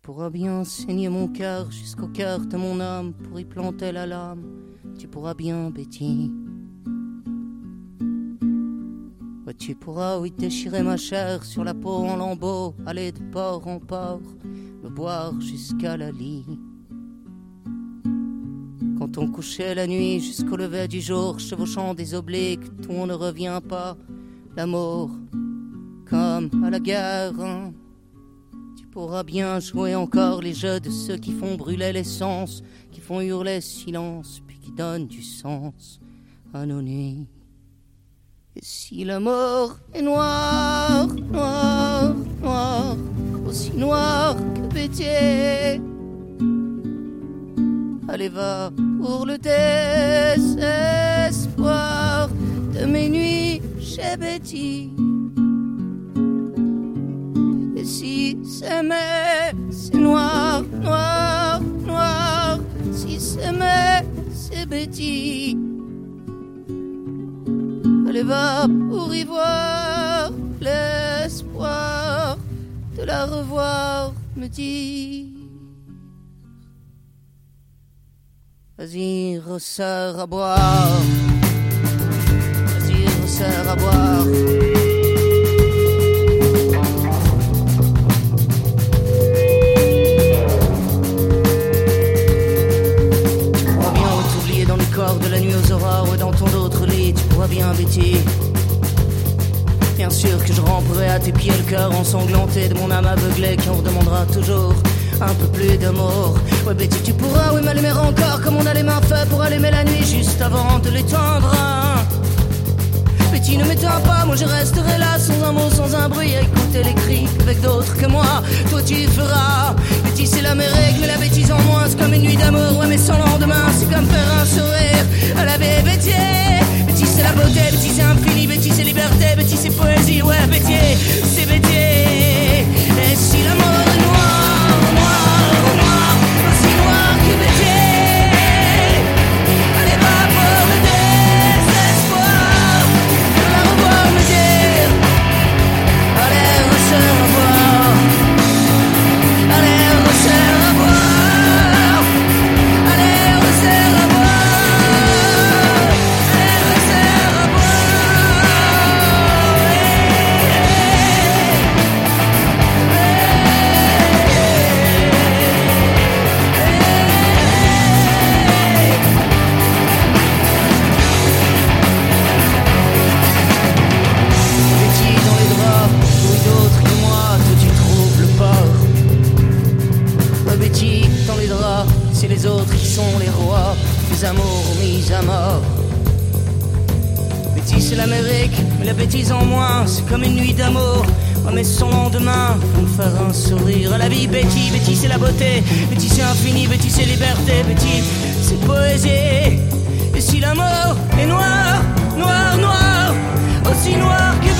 pourras bien saigner mon cœur jusqu'au cœur de mon âme pour y planter la lame. Tu pourras bien, Betty. Ouais, tu pourras, oui, déchirer ma chair sur la peau en lambeaux, aller de port en port, me boire jusqu'à la lit. Quand on couchait la nuit jusqu'au lever du jour, chevauchant des obliques, tout on ne revient pas. L'amour, comme à la guerre, hein. Tu pourras bien jouer encore les jeux de ceux qui font brûler l'essence, qui font hurler silence, puis qui donnent du sens à nos nuits. Et si la mort est noire, noire, noire, aussi noire que Bétier, allez va pour le désespoir de mes nuits chez Betty. Et si s'aimer c'est noir, noir, noir, si s'aimer c'est Betty, allez va pour y voir l'espoir de la revoir me dire. Vas-y, resserre à boire. Vas-y, resserre à boire. Tu pourras bien t'oublier dans le corps de la nuit aux aurores ou dans ton autre lit. Tu pourras bien, Betty. Bien sûr que je ramperai à tes pieds le cœur ensanglanté de mon âme aveuglée qui en redemandera toujours un peu plus d'amour. Ouais, Betty, tu pourras, oui, m'allumer encore comme on a les mains faites pour allumer la nuit juste avant de l'éteindre. Betty, ne m'éteins pas, moi je resterai là sans un mot, sans un bruit, à écouter les cris avec d'autres que moi. Toi tu feras. Betty, c'est la mes règles, mais la bêtise en moins, c'est comme une nuit d'amour. Ouais, mais sans lendemain, c'est comme faire un sourire à la baie Betty. Betty, c'est la beauté, Betty, c'est infini, Betty, c'est liberté, Betty, c'est poésie. Ouais, Betty, c'est Betty. Et si l'amour est noir, noir, noir, aussi noir que Betty, allez va pour le désespoir de la revoir me dire. Allez, resserre à boire. Allez, resserre à boire. Allez, resserre à boire. Allez, resserre à Betty dans les draps, oui d'autres que moi, toi tu trouves le port. Ouais, Betty dans les draps, c'est les autres qui sont les rois, les amours mis à mort. Betty c'est l'Amérique, mais la bêtise en moins, c'est comme une nuit d'amour. Ouais, mais son lendemain, pour me faire un sourire à la vie. Betty, Betty c'est la beauté, Betty c'est infini, Betty c'est liberté, Betty c'est poésie. Et si l'amour est noir, noir, noir, aussi noir que